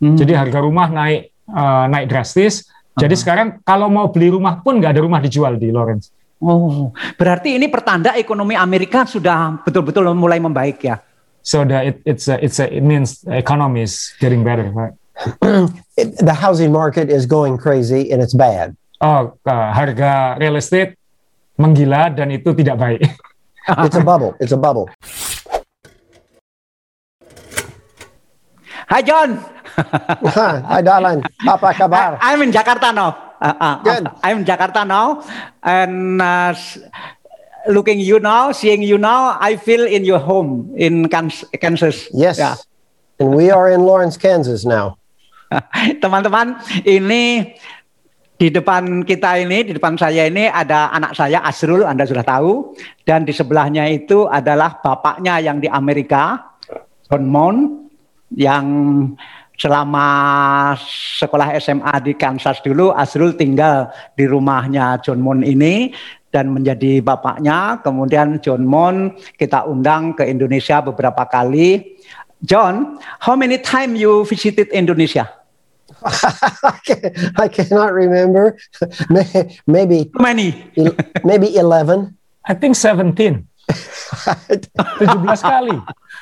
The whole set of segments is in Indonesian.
Jadi harga rumah naik drastis. Jadi sekarang kalau mau beli rumah pun nggak ada rumah dijual di Lawrence. Oh, berarti ini pertanda ekonomi Amerika sudah betul-betul mulai membaik ya. So it means the economy is getting better, right? The housing market is going crazy and it's bad. Harga real estate menggila dan itu tidak baik. It's a bubble. It's a bubble. Hi John. Hi Darlan. Apa kabar? I'm in Jakarta now. Good. I'm in Jakarta now, and seeing you now, I feel in your home in Kansas. Yes. Yeah. And we are in Lawrence, Kansas now. Teman-teman, ini di depan saya ini ada anak saya Asrul, Anda sudah tahu, dan di sebelahnya itu adalah bapaknya yang di Amerika, John Mon, yang selama sekolah SMA di Kansas dulu, Asrul tinggal di rumahnya John Mon ini dan menjadi bapaknya. Kemudian John Mon kita undang ke Indonesia beberapa kali. John, how many time you visited Indonesia? I cannot remember. Maybe How many? Maybe 11. I think 17. 17 kali.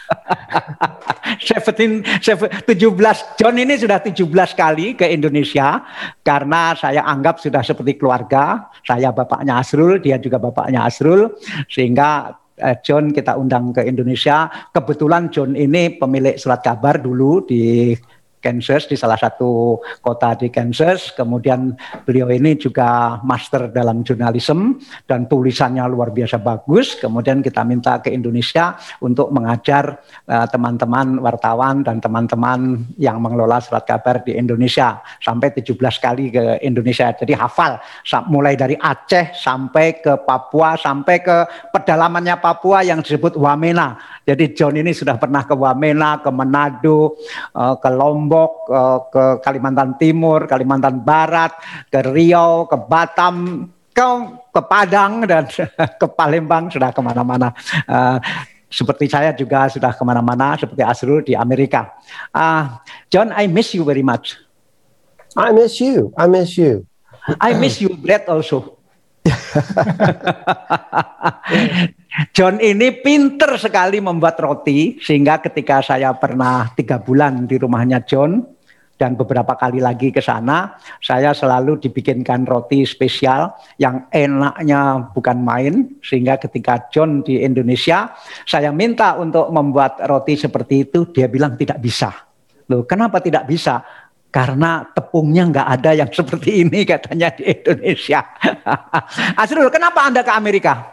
17. John ini sudah 17 kali ke Indonesia karena saya anggap sudah seperti keluarga. Saya bapaknya Asrul, dia juga bapaknya Asrul, sehingga John kita undang ke Indonesia. Kebetulan John ini pemilik surat kabar dulu di Kansas, di salah satu kota di Kansas. Kemudian beliau ini juga master dalam jurnalisme dan tulisannya luar biasa bagus. Kemudian kita minta ke Indonesia untuk mengajar teman-teman wartawan dan teman-teman yang mengelola surat kabar di Indonesia. Sampai 17 kali ke Indonesia. Jadi hafal mulai dari Aceh sampai ke Papua, sampai ke pedalamannya Papua yang disebut Wamena. Jadi John ini sudah pernah ke Wamena, ke Manado, ke Lombok, ke Kalimantan Timur, Kalimantan Barat, ke Riau, ke Batam, ke Padang, dan ke Palembang, sudah kemana-mana. Seperti saya juga sudah kemana-mana, seperti Asrul di Amerika. John, I miss you very much. I miss you. I miss you. I miss you, Brett, also. John ini pinter sekali membuat roti, sehingga ketika saya pernah 3 bulan di rumahnya John dan beberapa kali lagi ke sana, saya selalu dibikinkan roti spesial yang enaknya bukan main. Sehingga ketika John di Indonesia, saya minta untuk membuat roti seperti itu, dia bilang tidak bisa. Loh, kenapa tidak bisa? Karena tepungnya nggak ada yang seperti ini, katanya, di Indonesia. Asrul, kenapa Anda ke Amerika?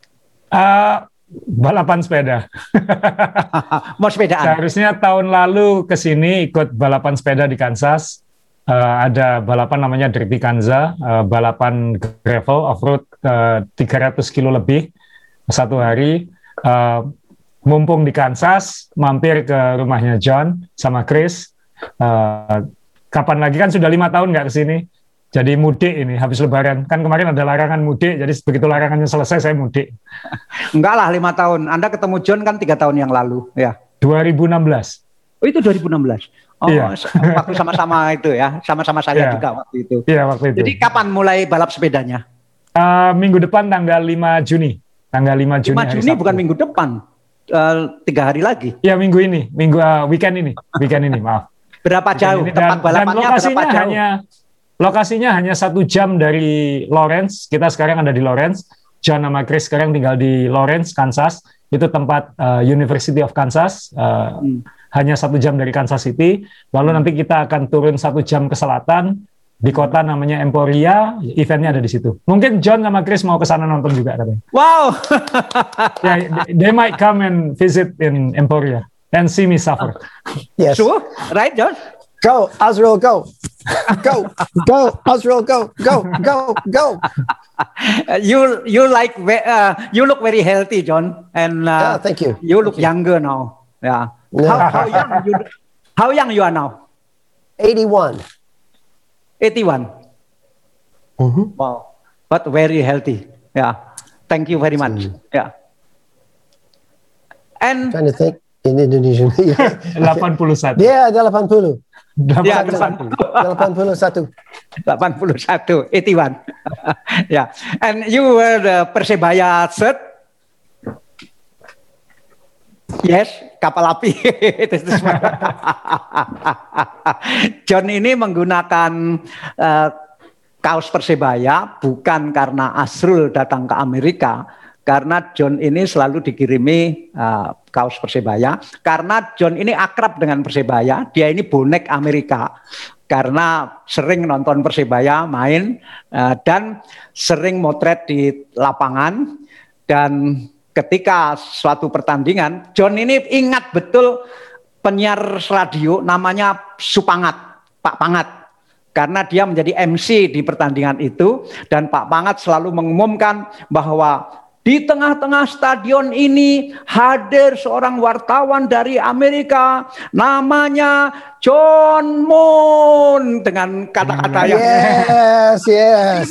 Balapan sepeda. Mau sepedaan? Seharusnya tahun lalu ke sini ikut balapan sepeda di Kansas. Ada balapan namanya Derby Kanza, balapan gravel off-road 300 kilo lebih satu hari. Mumpung di Kansas, mampir ke rumahnya John sama Chris. Kapan lagi, kan sudah 5 tahun nggak ke sini. Jadi mudik ini, habis Lebaran. Kan kemarin ada larangan mudik, jadi begitu larangannya selesai, saya mudik. Enggak lah, 5 tahun. Anda ketemu John kan 3 tahun yang lalu, ya. 2016. Oh, itu 2016. Oh, iya. Waktu sama-sama itu ya, sama-sama saya juga waktu itu. Iya, waktu itu. Jadi kapan mulai balap sepedanya? Minggu depan tanggal 5 Juni. Tanggal 5 Juni. 5 Juni bukan minggu depan. 3 hari lagi. Iya, minggu ini. Weekend ini, maaf. Berapa jauh tempat balapannya? Berapa jauh? Lokasinya hanya 1 jam dari Lawrence. Kita sekarang ada di Lawrence. John sama Chris sekarang tinggal di Lawrence, Kansas. Itu tempat University of Kansas. Hanya 1 jam dari Kansas City. Lalu nanti kita akan turun 1 jam ke selatan di kota namanya Emporia. Eventnya ada di situ. Mungkin John sama Chris mau ke sana nonton juga katanya. Wow. They might come and visit in Emporia and see me suffer. Yes. Sure, right, John? Go, Asrul, go. Go, Asrul, go. You look very healthy, John, and thank you. You look younger now. Yeah. How young you are now? 81. 81. Mm-hmm. Wow, but very healthy. Yeah. Thank you very much. Yeah. And trying to think in Indonesian. 81. Yeah, 80. Ya, 81. 81, 81. Yeah. And you were the Persebaya third? Yes, kapal api. John ini menggunakan kaos Persebaya bukan karena Azrul datang ke Amerika, karena John ini selalu dikirimi kaos Persebaya, karena John ini akrab dengan Persebaya, dia ini bonek Amerika karena sering nonton Persebaya main dan sering motret di lapangan. Dan ketika suatu pertandingan, John ini ingat betul penyiar radio namanya Supangat, Pak Pangat. Karena dia menjadi MC di pertandingan itu, dan Pak Pangat selalu mengumumkan bahwa di tengah-tengah stadion ini hadir seorang wartawan dari Amerika, namanya John Moon, dengan kata-kata yang Yes.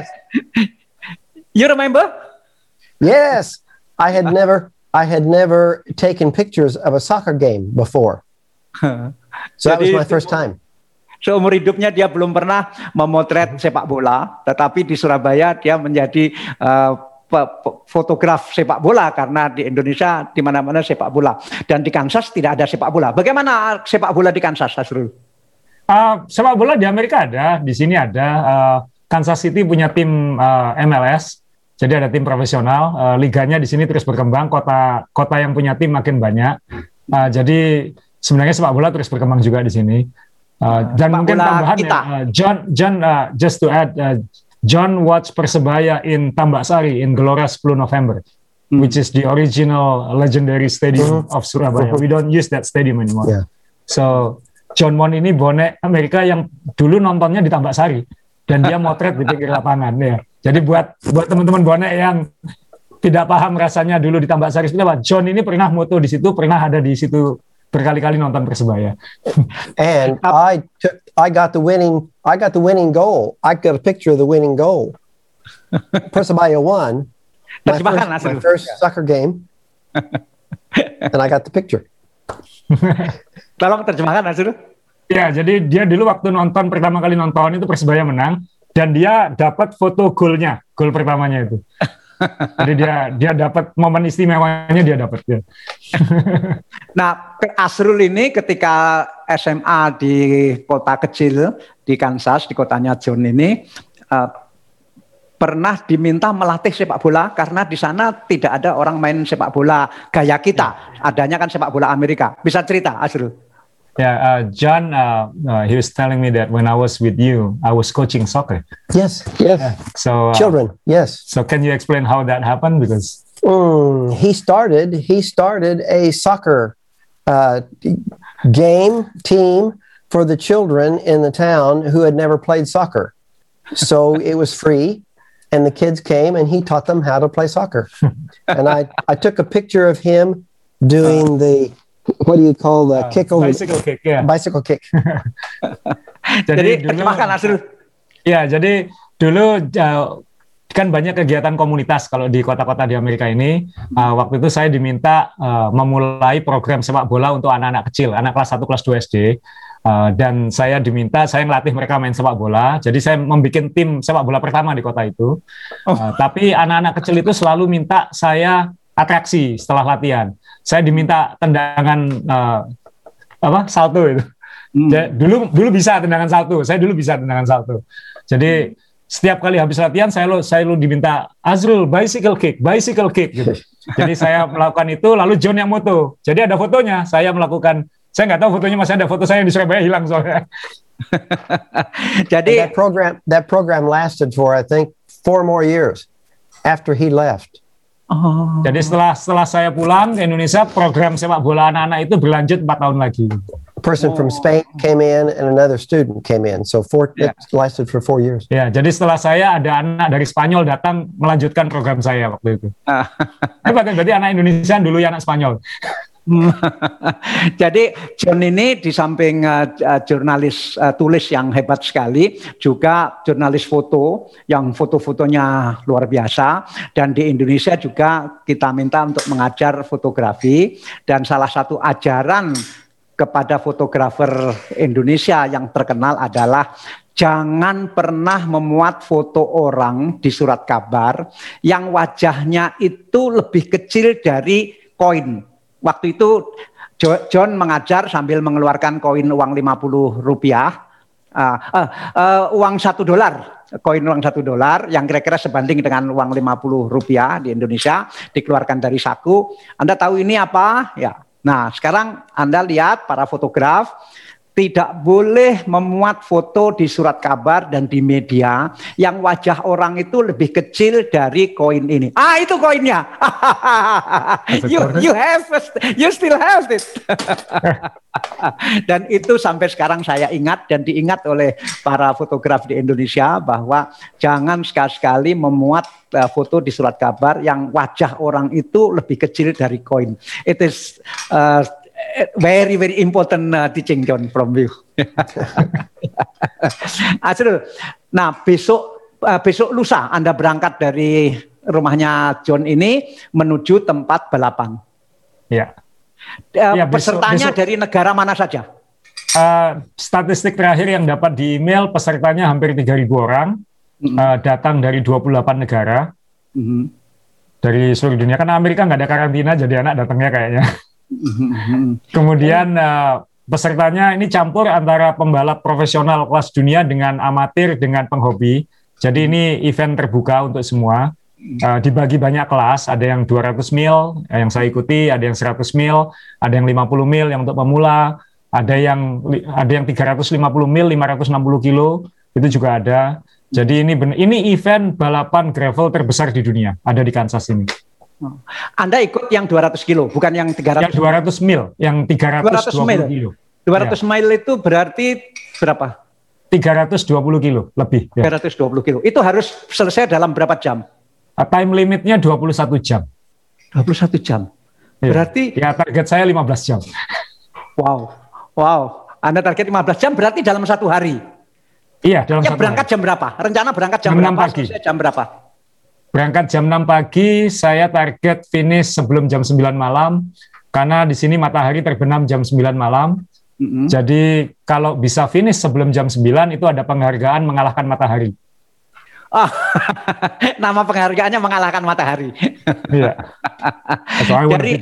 You remember? Yes. I had never taken pictures of a soccer game before. So that was my first time. Seumur hidupnya dia belum pernah memotret sepak bola, tetapi di Surabaya dia menjadi fotograf sepak bola, karena di Indonesia di mana-mana sepak bola, dan di Kansas tidak ada sepak bola. Bagaimana sepak bola di Kansas, Azrul? Sepak bola di Amerika ada, di sini ada. Kansas City punya tim MLS, jadi ada tim profesional. Liganya di sini terus berkembang. Kota yang punya tim makin banyak. Jadi sebenarnya sepak bola terus berkembang juga di sini. Dan mungkin tambahan John, just to add, John watched Persebaya in Tambak Sari in Gelora 10 November, which is the original legendary stadium of Surabaya. We don't use that stadium anymore. Yeah. So John Moon ini bonek Amerika yang dulu nontonnya di Tambak Sari, dan dia motret di pinggir lapangan ya. Jadi buat teman-teman bonek yang tidak paham rasanya dulu di Tambak Sari seperti apa, John ini pernah moto di situ, pernah ada di situ berkali-kali nonton Persebaya. And I got the winning goal. I got a picture of the winning goal. Persebaya won my first soccer game, and I got the picture. Tolong terjemahkan, Azrul. Ya, jadi dia dulu waktu pertama kali nonton itu Persebaya menang, dan dia dapat foto gol pertamanya itu. Jadi dia dapat momen istimewanya, dia dapat. Ya. Nah, Azrul ini ketika SMA di kota kecil di Kansas, di kotanya John ini, pernah diminta melatih sepak bola karena di sana tidak ada orang main sepak bola gaya kita. Adanya kan sepak bola Amerika. Bisa cerita, Azrul? John, he was telling me that when I was with you, I was coaching soccer. Yes. So children, yes. So can you explain how that happened? Because he started a soccer team for the children in the town who had never played soccer. So it was free, and the kids came, and he taught them how to play soccer. And I took a picture of him doing the, what do you call the kick over? Bicycle kick, ya. Bicycle kick. Jadi terjemahkan, Azrul. Ya, jadi dulu kan banyak kegiatan komunitas kalau di kota-kota di Amerika ini. Waktu itu saya diminta memulai program sepak bola untuk anak-anak kecil, anak kelas 1, kelas 2 SD. Dan saya ngelatih mereka main sepak bola. Jadi saya membuat tim sepak bola pertama di kota itu. Tapi anak-anak kecil itu selalu minta saya atraksi setelah latihan. Saya diminta tendangan salto itu. Dulu bisa tendangan salto. Saya dulu bisa tendangan salto. Jadi setiap kali habis latihan saya diminta, Azrul bicycle kick gitu. Jadi saya melakukan itu, lalu John yang moto. Jadi ada fotonya, saya melakukan. Saya nggak tahu fotonya, masih ada foto saya di Surabaya hilang soalnya. Jadi that program lasted for I think 4 more years after he left. Jadi setelah saya pulang ke Indonesia, program sepak bola anak-anak itu berlanjut 4 tahun lagi. A person from Spain came in and another student came in. So it lasted for 4 years. Ya, jadi setelah saya ada anak dari Spanyol datang melanjutkan program saya waktu itu. Berarti anak Indonesia dulu ya anak Spanyol. Jadi John ini di samping jurnalis tulis yang hebat sekali, juga jurnalis foto yang foto-fotonya luar biasa. Dan di Indonesia juga kita minta untuk mengajar fotografi, dan salah satu ajaran kepada fotografer Indonesia yang terkenal adalah jangan pernah memuat foto orang di surat kabar yang wajahnya itu lebih kecil dari koin. Waktu itu John mengajar sambil mengeluarkan koin uang 50 rupiah, uang $1, koin uang $1 yang kira-kira sebanding dengan uang 50 rupiah di Indonesia, dikeluarkan dari saku. Anda tahu ini apa? Ya. Nah, sekarang Anda lihat para fotograf tidak boleh memuat foto di surat kabar dan di media yang wajah orang itu lebih kecil dari koin ini. Itu koinnya. you still have it. Dan itu sampai sekarang saya ingat dan diingat oleh para fotograf di Indonesia bahwa jangan sekali-sekali memuat foto di surat kabar yang wajah orang itu lebih kecil dari koin. It is very important teaching, John, from you. Asrul, nah besok lusa Anda berangkat dari rumahnya John ini menuju tempat balapan. Ya. Pesertanya besok dari negara mana saja? Statistik terakhir yang dapat di email, pesertanya hampir 3.000 orang, datang dari 28 negara, dari seluruh dunia. Karena Amerika nggak ada karantina, jadi anak datangnya kayaknya. Kemudian pesertanya ini campur antara pembalap profesional kelas dunia dengan amatir dengan penghobi. Jadi ini event terbuka untuk semua. Dibagi banyak kelas, ada yang 200 mil yang saya ikuti, ada yang 100 mil, ada yang 50 mil yang untuk pemula, ada yang 350 mil, 560 kilo, itu juga ada. Jadi ini event balapan gravel terbesar di dunia, ada di Kansas ini. Anda ikut yang 200 kilo, bukan yang 300? Yang 200 mil, yang 320 kilo. 200 mil itu berarti berapa? 320 kilo, lebih. 320 kilo. Itu harus selesai dalam berapa jam? Time limitnya 21 jam. 21 jam? Ya. Berarti? Ya, target saya 15 jam. Wow. Anda target 15 jam berarti dalam satu hari? Iya, dalam satu berangkat hari. Jam berapa? Rencana berangkat jam berapa? Pagi. Jam berapa? Berangkat jam 6 pagi, saya target finish sebelum jam 9 malam, karena di sini matahari terbenam jam 9 malam. Jadi kalau bisa finish sebelum jam 9, itu ada penghargaan mengalahkan matahari. Nama penghargaannya mengalahkan matahari. Iya. So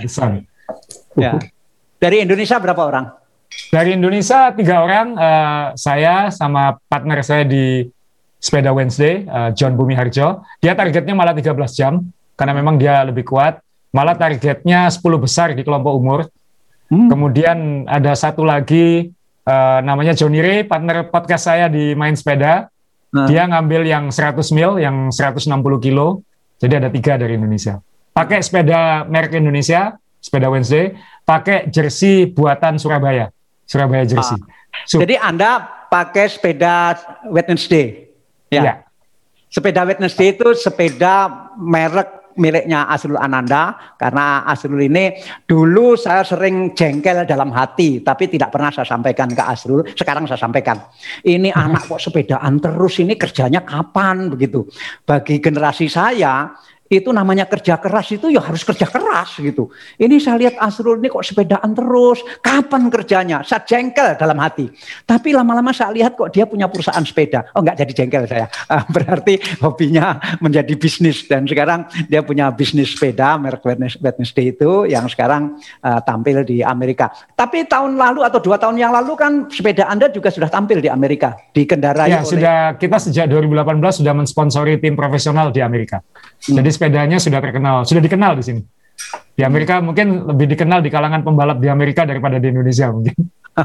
Dari Indonesia berapa orang? Dari Indonesia 3 orang, saya sama partner saya di Sepeda Wednesday, John Bumi Harjo. Dia targetnya malah 13 jam, karena memang dia lebih kuat. Malah targetnya 10 besar di kelompok umur. Kemudian ada satu lagi, namanya Johnny Ray, partner podcast saya di Main Sepeda. Dia ngambil yang 100 mil, yang 160 kilo. Jadi ada 3 dari Indonesia. Pakai sepeda merek Indonesia, Sepeda Wednesday. Pakai jersey buatan Surabaya jersey. Jadi Anda pakai sepeda Wednesday? Ya. Sepeda Wednesday itu sepeda merek miliknya Asrul Ananda, karena Asrul ini dulu saya sering jengkel dalam hati, tapi tidak pernah saya sampaikan ke Asrul. Sekarang saya sampaikan. Ini anak kok sepedaan terus, ini kerjanya kapan begitu? Bagi generasi saya itu namanya kerja keras, itu ya harus kerja keras gitu. Ini saya lihat Asrul ini kok sepedaan terus, kapan kerjanya? Saya jengkel dalam hati. Tapi lama-lama saya lihat kok dia punya perusahaan sepeda. Oh, enggak jadi jengkel saya. Berarti hobinya menjadi bisnis, dan sekarang dia punya bisnis sepeda merek Wednesday itu yang sekarang tampil di Amerika. Tapi tahun lalu atau 2 tahun yang lalu kan sepeda Anda juga sudah tampil di Amerika, dikendarai oleh... Kita sejak 2018 sudah mensponsori tim profesional di Amerika. Jadi sepedanya sudah dikenal di sini. Di Amerika mungkin lebih dikenal di kalangan pembalap di Amerika daripada di Indonesia mungkin.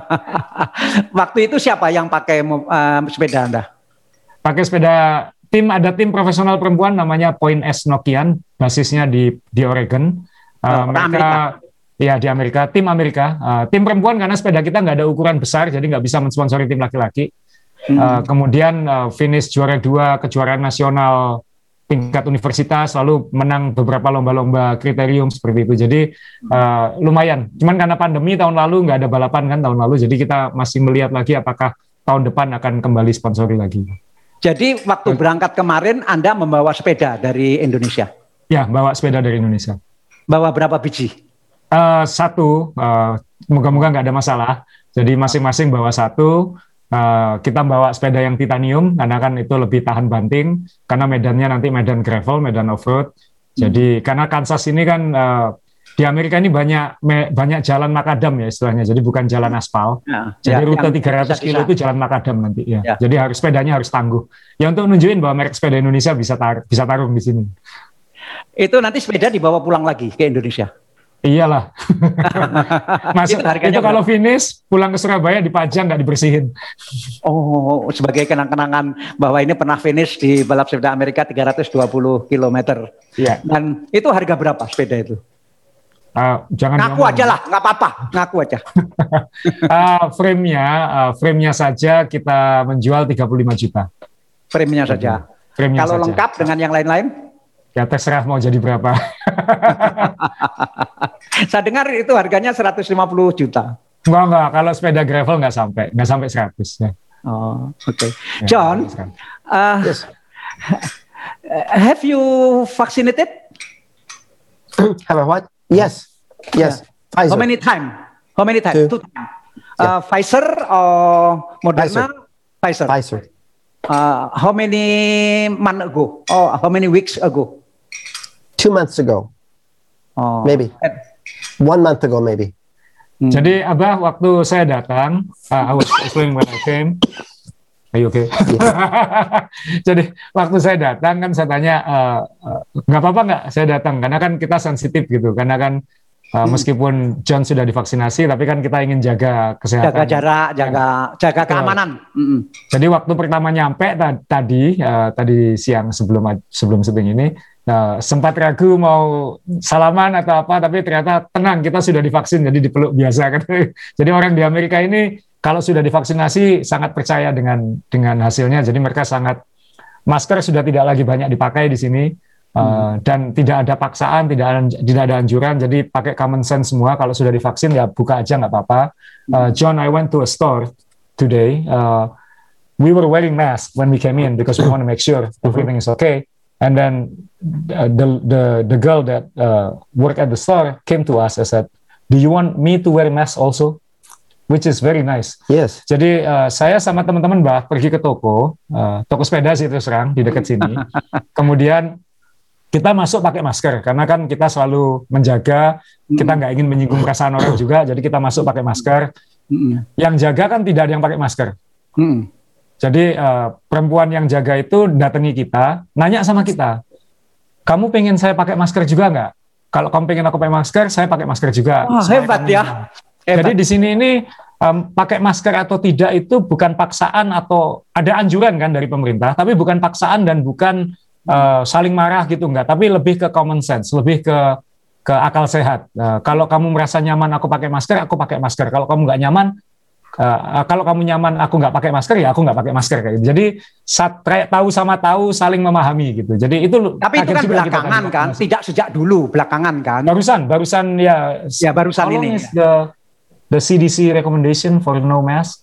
Waktu itu siapa yang pakai sepeda Anda? Pakai sepeda ada tim profesional perempuan namanya Point S Nokian, basisnya di Oregon. Mereka ya di Amerika, tim Amerika. Tim perempuan karena sepeda kita nggak ada ukuran besar, jadi nggak bisa mensponsori tim laki-laki. Kemudian finish juara 2 kejuaraan nasional tingkat universitas, lalu menang beberapa lomba-lomba kriterium seperti itu. Jadi lumayan. Cuman karena pandemi tahun lalu nggak ada balapan kan tahun lalu, jadi kita masih melihat lagi apakah tahun depan akan kembali sponsori lagi. Jadi waktu berangkat kemarin Anda membawa sepeda dari Indonesia? Ya, bawa sepeda dari Indonesia. Bawa berapa biji? Satu, moga-moga nggak ada masalah. Jadi masing-masing bawa satu. Kita bawa sepeda yang titanium karena kan itu lebih tahan banting. Karena medannya nanti medan gravel, medan off-road. Jadi karena Kansas ini kan di Amerika ini banyak jalan makadam ya istilahnya. Jadi bukan jalan aspal. Jadi rute 300 kilo itu jalan makadam nanti ya. Jadi sepedanya harus tangguh. Ya untuk nunjukin bahwa merek sepeda Indonesia bisa tarung di sini. Itu nanti sepeda dibawa pulang lagi ke Indonesia. Iyalah. Itu kalau finish pulang ke Surabaya dipajang nggak dibersihin. Oh, sebagai kenang-kenangan bahwa ini pernah finish di balap sepeda Amerika 320 km. Iya. Dan itu harga berapa sepeda itu? Jangan ngaku aja lah, nggak apa-apa, ngaku aja. Frame-nya saja kita menjual 35 juta. Frame-nya saja. Kalau lengkap dengan yang lain-lain? Ya terserah mau jadi berapa. Saya dengar itu harganya 150 juta. Enggak. Kalau sepeda gravel nggak sampai 100. Ya. Oh, oke. Okay. John, yes. Have you vaccinated? Have a what? Yes. Pfizer. How many time? Two times. Pfizer or Moderna? Pfizer. How many months ago? Oh, how many weeks ago? 2 months ago. Maybe. 1 month ago, maybe. Jadi Abah, waktu saya datang, I was explaining when I came. Are you okay? Yeah. Jadi waktu saya datang kan saya tanya, nggak apa-apa nggak saya datang? Karena kan kita sensitif gitu. Karena kan meskipun John sudah divaksinasi, tapi kan kita ingin jaga kesehatan. Jaga jarak, jaga keamanan. Jadi waktu pertama nyampe tadi siang sebelum syuting ini, sempat ragu mau salaman atau apa, tapi ternyata tenang, kita sudah divaksin, jadi dipeluk biasa kan. Jadi orang di Amerika ini kalau sudah divaksinasi sangat percaya dengan hasilnya, jadi mereka masker sudah tidak lagi banyak dipakai di sini. Dan tidak ada paksaan, tidak ada anjuran, jadi pakai common sense semua. Kalau sudah divaksin ya buka aja nggak apa-apa. John, I went to a store today. We were wearing masks when we came in because we want to make sure everything is okay. And then the girl that worked at the store came to us and said, "Do you want me to wear a mask also?" Which is very nice. Yes. Jadi saya sama teman-teman pergi ke toko sepeda sih terus terang di dekat sini. Kemudian kita masuk pakai masker karena kan kita selalu menjaga, kita nggak ingin menyinggung perasaan orang juga, jadi kita masuk pakai masker. Yang jaga kan tidak ada yang pakai masker. Jadi perempuan yang jaga itu datangi kita, nanya sama kita, kamu pengen saya pakai masker juga nggak? Kalau kamu pengen aku pakai masker, saya pakai masker juga. Hebat ya. Jadi di sini ini pakai masker atau tidak itu bukan paksaan atau ada anjuran kan dari pemerintah, tapi bukan paksaan dan bukan saling marah gitu enggak, tapi lebih ke common sense, lebih ke akal sehat. Kalau kamu merasa nyaman aku pakai masker, aku pakai masker. Kalau kamu nggak nyaman, kalau kamu nyaman aku nggak pakai masker, ya aku nggak pakai masker kayak gitu. Jadi tahu sama tahu saling memahami gitu. Jadi itu. Tapi itu kan belakangan kan, tidak sejak dulu, belakangan kan. Barusan ya. Ya barusan ini. The CDC recommendation for no mask.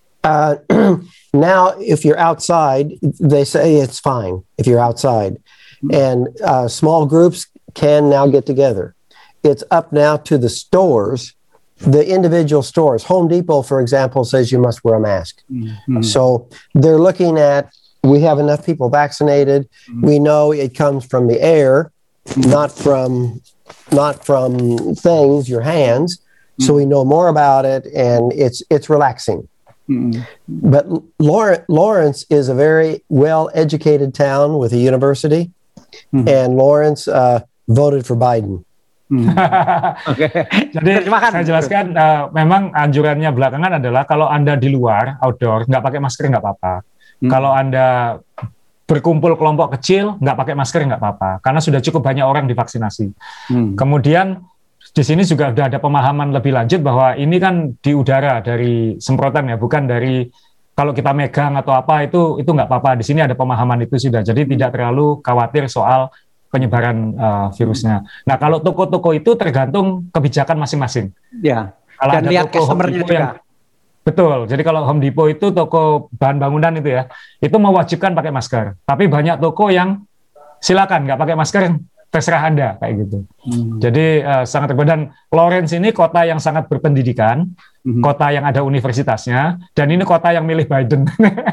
Now, if you're outside, they say it's fine if you're outside. And small groups can now get together. It's up now to the stores, the individual stores. Home Depot, for example, says you must wear a mask. So they're looking at, we have enough people vaccinated. We know it comes from the air, not from things, your hands. So we know more about it, and it's relaxing. But Lawrence is a very well-educated town with a university, and Lawrence voted for Biden. Jadi saya jelaskan, memang anjurannya belakangan adalah kalau Anda di luar, outdoor, nggak pakai masker nggak apa-apa. Kalau Anda berkumpul kelompok kecil, nggak pakai masker nggak apa-apa, karena sudah cukup banyak orang divaksinasi. Kemudian di sini juga sudah ada pemahaman lebih lanjut bahwa ini kan di udara dari semprotan ya, bukan dari kalau kita megang atau apa itu nggak apa-apa. Di sini ada pemahaman itu sudah, jadi tidak terlalu khawatir soal penyebaran virusnya. Nah kalau toko-toko itu tergantung kebijakan masing-masing. Ya. Kalau dan ada lihat toko customer-nya juga. Betul. Jadi kalau Home Depot itu toko bahan bangunan itu ya, itu mewajibkan pakai masker. Tapi banyak toko yang silakan nggak pakai masker, terserah Anda kayak gitu. Jadi sangat terbuka. Dan Lawrence ini kota yang sangat berpendidikan, kota yang ada universitasnya, dan ini kota yang milih Biden.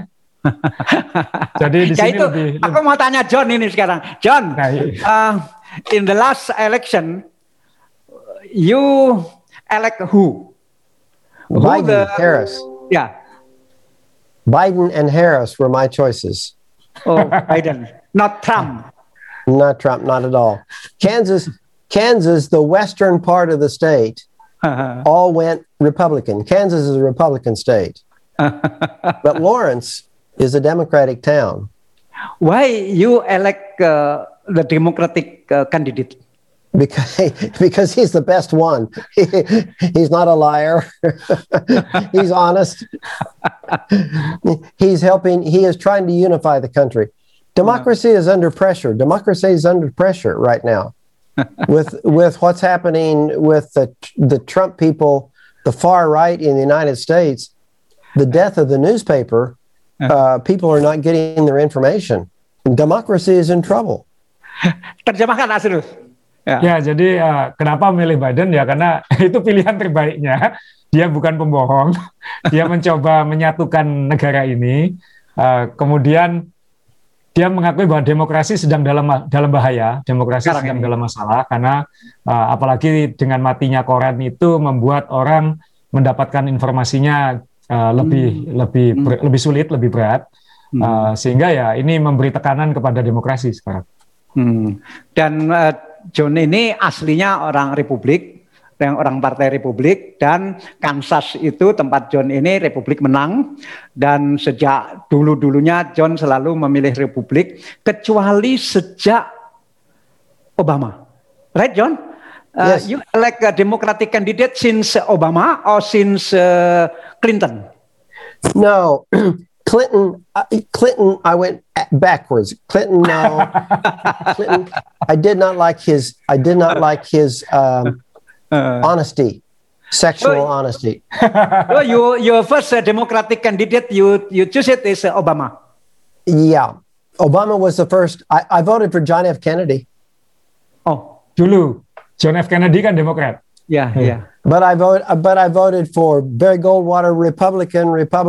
Jadi di sini itu, lebih. Aku mau tanya John ini sekarang. John, in the last election, you elect who? Biden, Harris. Yeah. Biden and Harris were my choices. Oh, Biden, not Trump. Not Trump, not at all. Kansas, the western part of the state, all went Republican. Kansas is a Republican state. But Lawrence is a Democratic town. Why you elect the Democratic candidate? Because he's the best one. He's not a liar. He's honest. He is trying to unify the country. Democracy is under pressure. Democracy is under pressure right now. with what's happening with the Trump people, the far right in the United States, the death of the newspaper, people are not getting their information. Democracy is in trouble. Terjemahkan Asrul. Ya, jadi kenapa milih Biden ya karena itu pilihan terbaiknya. Dia bukan pembohong. Dia mencoba menyatukan negara ini. Kemudian dia mengakui bahwa demokrasi sedang dalam bahaya. Demokrasi sedang dalam masalah karena apalagi dengan matinya koran itu membuat orang mendapatkan informasinya lebih sulit, lebih berat. Sehingga ya ini memberi tekanan kepada demokrasi sekarang. Dan John ini aslinya orang Republik, orang Partai Republik, dan Kansas itu tempat John ini Republik menang, dan sejak dulu-dulunya John selalu memilih Republik, kecuali sejak Obama. Right, John? Yes. You elect a Democratic candidate since Obama or since Clinton? No. Clinton, I went backwards. Clinton, no. Clinton, I did not like his honesty, sexual honesty. So your first Democratic candidate, you choose it is Obama. Yeah, Obama was the first. I voted for John F. Kennedy. Oh, dulu John F. Kennedy kan Demokrat. Yeah, yeah. But I voted for Barry Goldwater, Republican,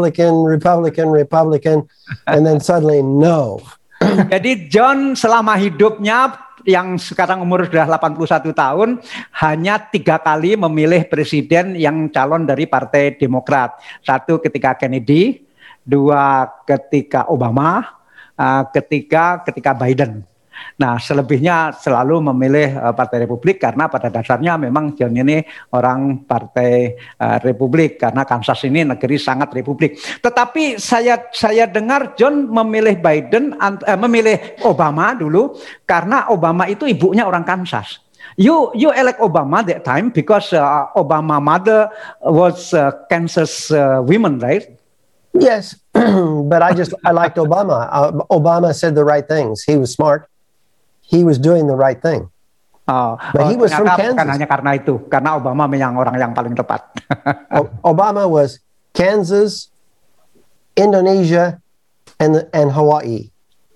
and then suddenly no. Jadi John selama hidupnya yang sekarang umur sudah 81 tahun hanya 3 kali memilih presiden yang calon dari Partai Demokrat. 1 ketika Kennedy, 2 ketika Obama, ketika Biden. Nah, selebihnya selalu memilih Partai Republik karena pada dasarnya memang John ini orang Partai Republik karena Kansas ini negeri sangat Republik. Tetapi saya dengar John memilih memilih Obama dulu karena Obama itu ibunya orang Kansas. You elect Obama that time because Obama mother was Kansas woman, right? Yes, but I liked Obama. Obama said the right things. He was smart. He was doing the right thing. But he was from Kansas. Bukan hanya karena itu, karena Obama memang orang yang paling tepat. Obama was Kansas, Indonesia, and Hawaii.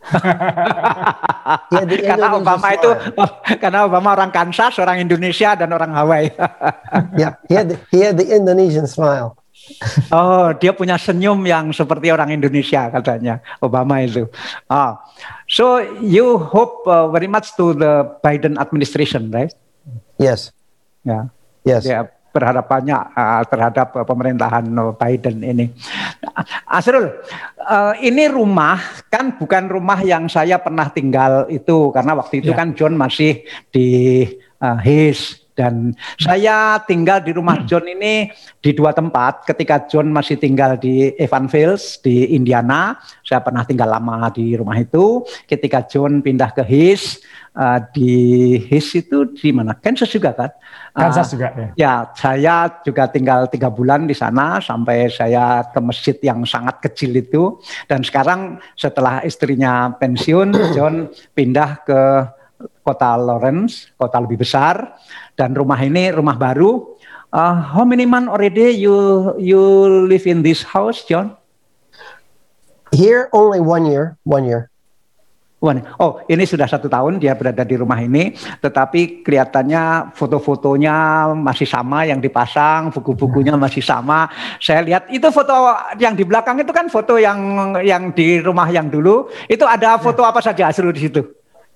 Karena Obama orang Kansas, orang Indonesia, dan orang Hawaii. Yeah, he had the Indonesian smile. Oh, dia punya senyum yang seperti orang Indonesia katanya, Obama itu. So you hope very much to the Biden administration, right? Yes. Ya. Yes. Ya, berharap banyak terhadap pemerintahan Biden ini. Asrul, ini rumah kan bukan rumah yang saya pernah tinggal itu karena waktu itu kan John masih di Hayes. Dan saya tinggal di rumah John ini di 2 tempat. Ketika John masih tinggal di Evansville di Indiana, saya pernah tinggal lama di rumah itu. Ketika John pindah ke Hayes, di Hayes itu di mana? Kansas juga kan? Kansas juga ya. Ya, saya juga tinggal 3 bulan di sana sampai saya ke masjid yang sangat kecil itu. Dan sekarang setelah istrinya pensiun, John pindah ke kota Lawrence, kota lebih besar, dan rumah ini rumah baru. How many months already you live in this house, John? Here only 1 year. 1 year. Oh, ini sudah 1 tahun dia berada di rumah ini, tetapi kelihatannya foto-fotonya masih sama yang dipasang, buku-bukunya masih sama. Saya lihat itu foto yang di belakang itu kan foto yang di rumah yang dulu. Itu ada foto apa saja Azrul di situ?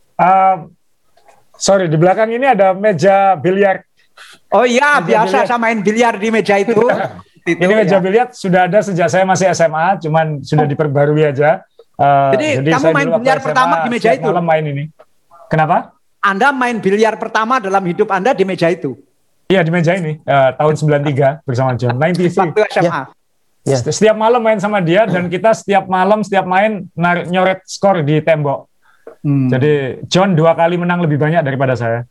Sorry, di belakang ini ada meja biliar. Oh iya, biasa saya main biliar di meja itu. Ini meja biliar sudah ada sejak saya masih SMA, cuman sudah diperbarui aja. Jadi kamu main biliar pertama di meja itu? Malam main ini. Kenapa? Anda main biliar pertama dalam hidup Anda di meja itu? Iya, di meja ini. Tahun 93 bersama John. 93. Waktu SMA? Ya. Setiap malam main sama dia, dan kita setiap malam, setiap main nyoret skor di tembok. Jadi John 2 kali menang lebih banyak daripada saya.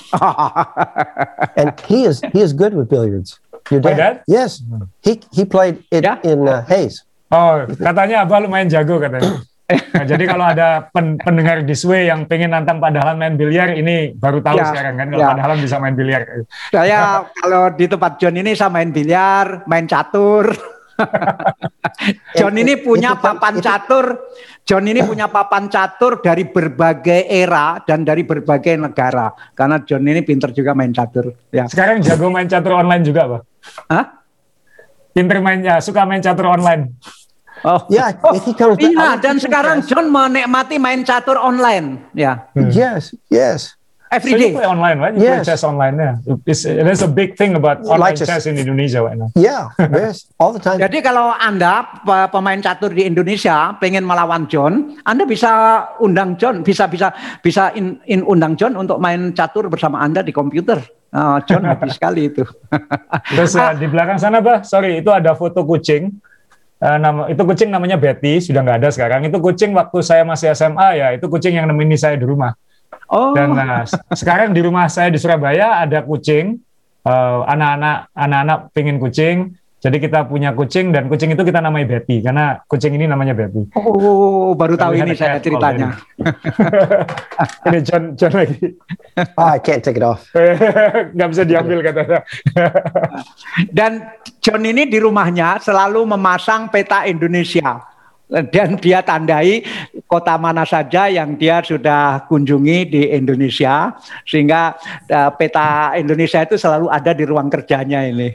And he is good with billiards. Your My dad? Yes, he played it in Hayes. Oh, katanya Abah lumayan jago katanya. Nah, jadi kalau ada pendengar di Sway yang pengen nantang Pak Dahlan main biliar, ini baru tahu sekarang kan kalau Pak Dahlan bisa main biliar. Saya kalau di tempat John ini saya main biliar, main catur. John ini punya papan catur. John ini punya papan catur dari berbagai era dan dari berbagai negara. Karena John ini pinter juga main catur. Ya. Sekarang jago main catur online juga, Pak. Hah? Pinter mainnya, suka main catur online. Oh, yeah. Iya, dan sekarang John menikmati main catur online. Ya. Yes. Every So day. you play online, right? You play chess online, yeah. There's a big thing about online chess in Indonesia right now. Yeah, yes, all the time. Jadi kalau Anda pemain catur di Indonesia pengen melawan John, Anda bisa undang John, bisa undang John untuk main catur bersama Anda di komputer. John happy sekali itu. Terus di belakang sana, Bah, sorry, itu ada foto kucing. Itu kucing namanya Betty, sudah nggak ada sekarang. Itu kucing waktu saya masih SMA, ya. Itu kucing yang nemenin saya di rumah. Oh. Dan sekarang di rumah saya di Surabaya ada kucing. Anak-anak pengen kucing. Jadi kita punya kucing, dan kucing itu kita namai Betty karena kucing ini namanya Betty. Oh, baru tahu ini saya ceritanya. Ini John lagi. I can't take it off. Nggak bisa diambil katanya. Dan John ini di rumahnya selalu memasang peta Indonesia. Dan dia tandai kota mana saja yang dia sudah kunjungi di Indonesia, sehingga peta Indonesia itu selalu ada di ruang kerjanya ini.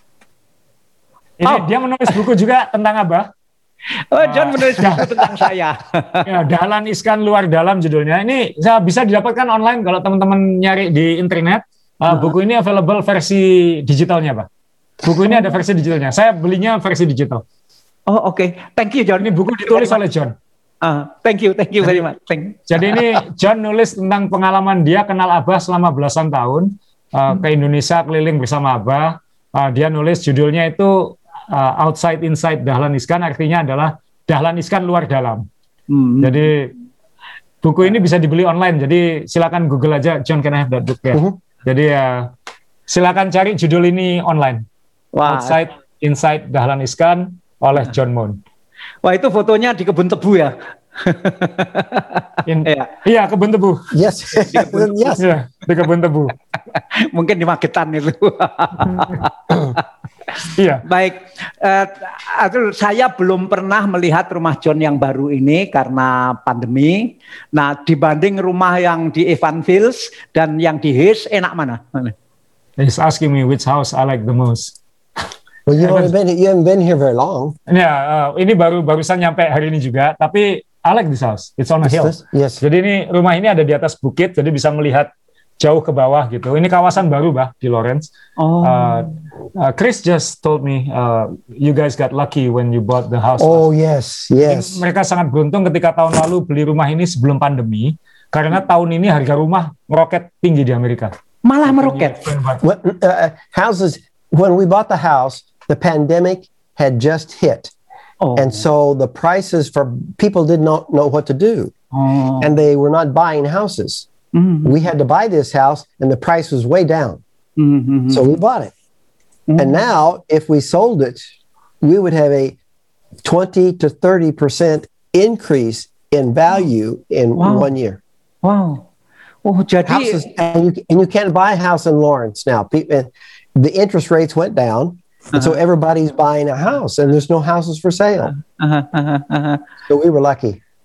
Dia menulis buku juga tentang Abah. Oh, John menulis buku tentang saya. Ya, Dahlan Iskan Luar Dalam judulnya. Ini bisa didapatkan online kalau teman-teman nyari di internet. Buku ini available versi digitalnya, Pak. Buku ini ada versi digitalnya. Saya belinya versi digital. Oh, oke. Thank you, John. Ini buku ditulis oleh John. Thank you very much. Jadi ini John nulis tentang pengalaman dia kenal Abah selama belasan tahun, ke Indonesia keliling bersama Abah. Dia nulis judulnya itu Outside Inside Dahlan Iskan, artinya adalah Dahlan Iskan Luar Dalam. Jadi buku ini bisa dibeli online. Jadi silakan Google aja John Can I Have That Book ya. Jadi silakan cari judul ini online. Outside Inside Dahlan Iskan oleh John Moon. Wah, itu fotonya di kebun tebu ya? Iya, kebun tebu. Yes. Yes. Ya, di kebun tebu. Mungkin di Magetan itu. Iya. Baik, saya belum pernah melihat rumah John yang baru ini karena pandemi. Nah, dibanding rumah yang di Evansville dan yang di Hayes, enak mana? He's asking me which house I like the most. Well, you haven't been here very long. Ya, ini barusan nyampe hari ini juga. Tapi I like this house. It's on a hill. Yes. Jadi ini rumah ini ada di atas bukit, jadi bisa melihat jauh ke bawah gitu. Ini kawasan baru, Bah, di Lawrence. Chris just told me, you guys got lucky when you bought the house. Oh, yes. Mereka sangat beruntung ketika tahun lalu beli rumah ini sebelum pandemi, karena tahun ini harga rumah meroket tinggi di Amerika. Malah meroket. Houses, when we bought the house, the pandemic had just hit. And so the prices for people did not know what to do. And they were not buying houses. We had to buy this house and the price was way down. So we bought it. And now if we sold it, we would have a 20 to 30% increase in value in 1 year. Wow. Oh, jadi houses, and you can't buy a house in Lawrence now. The interest rates went down. And so everybody's buying a house and there's no houses for sale. So we were lucky.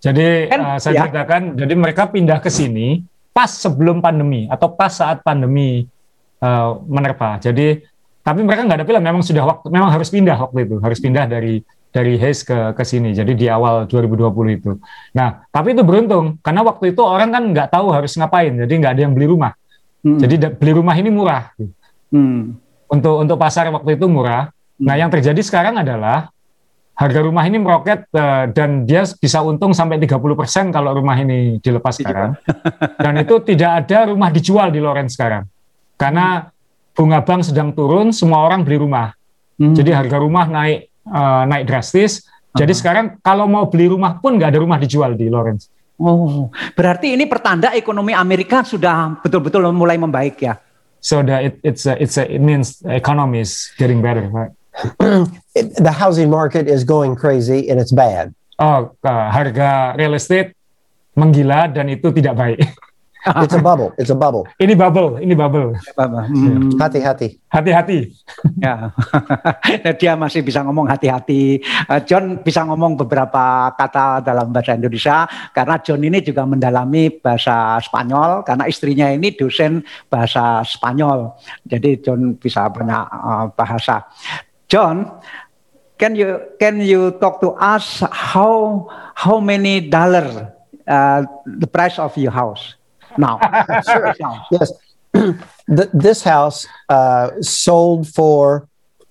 Jadi saya ceritakan, jadi mereka pindah ke sini pas sebelum pandemi atau pas saat pandemi menerpa. Jadi tapi mereka nggak ada pilihan, memang harus pindah waktu itu, harus pindah dari Hayes ke sini. Jadi di awal 2020 itu. Nah, tapi itu beruntung karena waktu itu orang kan nggak tahu harus ngapain, jadi nggak ada yang beli rumah. Jadi beli rumah ini murah. Untuk pasar waktu itu murah. Nah, yang terjadi sekarang adalah harga rumah ini meroket dan dia bisa untung sampai 30% kalau rumah ini dilepas sekarang. Dan itu tidak ada rumah dijual di Lawrence sekarang. Karena bunga bank sedang turun, semua orang beli rumah. Jadi harga rumah naik drastis. Jadi sekarang kalau mau beli rumah pun nggak ada rumah dijual di Lawrence. Oh, berarti ini pertanda ekonomi Amerika sudah betul-betul mulai membaik ya. So it means economy is getting better, right? The housing market is going crazy and it's bad. Harga real estate menggila dan itu tidak baik. It's a bubble. It's a bubble. Ini bubble. Hati-hati. Hati-hati. Ya. Dia masih bisa ngomong hati-hati. John bisa ngomong beberapa kata dalam bahasa Indonesia karena John ini juga mendalami bahasa Spanyol karena istrinya ini dosen bahasa Spanyol. Jadi John bisa banyak bahasa. John, can you talk to us how many dollar the price of your house? No. Sure. Yes. This house sold for,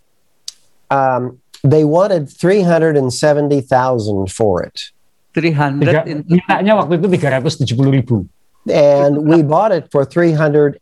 they wanted $370,000 for it. Mintanya waktu itu 370.000. And we bought it for $340,000.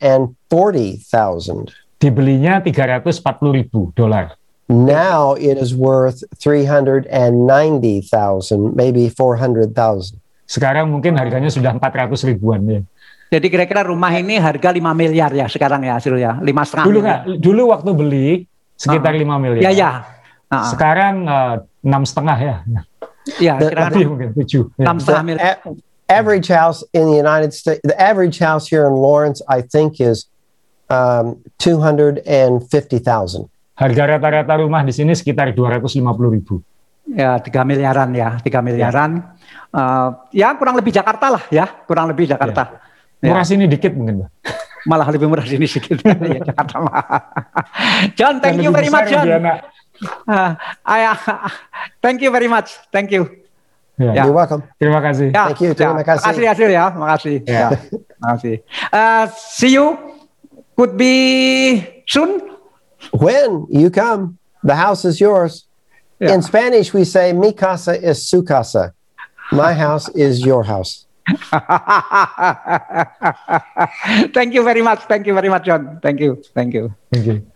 Dibelinya $340.000. Now it is worth $390,000, maybe $400,000. Sekarang mungkin harganya sudah 400.000-an ya. Jadi kira-kira rumah ini harga 5 miliar ya sekarang ya Asrul ya, 5,5 miliar. Dulu waktu beli sekitar 5 miliar. Ya. Sekarang 6,5 ya. Ya, kira-kira mungkin 7. 6,5 miliar. Average house in the United States, the average house here in Lawrence, I think is $250,000. Harga rata-rata rumah di sini sekitar 250.000. Ya, 3 miliaran ya, 3 miliaran. Ya kurang lebih Jakarta lah ya, kurang lebih Jakarta. Murah sini dikit mungkin. Malah lebih murah sini sedikit ya Jakarta mah. John, thank you very much John. Thank you very much. Thank you. You're welcome. Terima kasih. Thank you. Terima kasih. Makasih Hasil ya, makasih. Makasih. See you. Could be soon. When you come, the house is yours. In Spanish, we say, mi casa es su casa. My house is your house. Thank you very much. Thank you very much, John. Thank you. Thank you.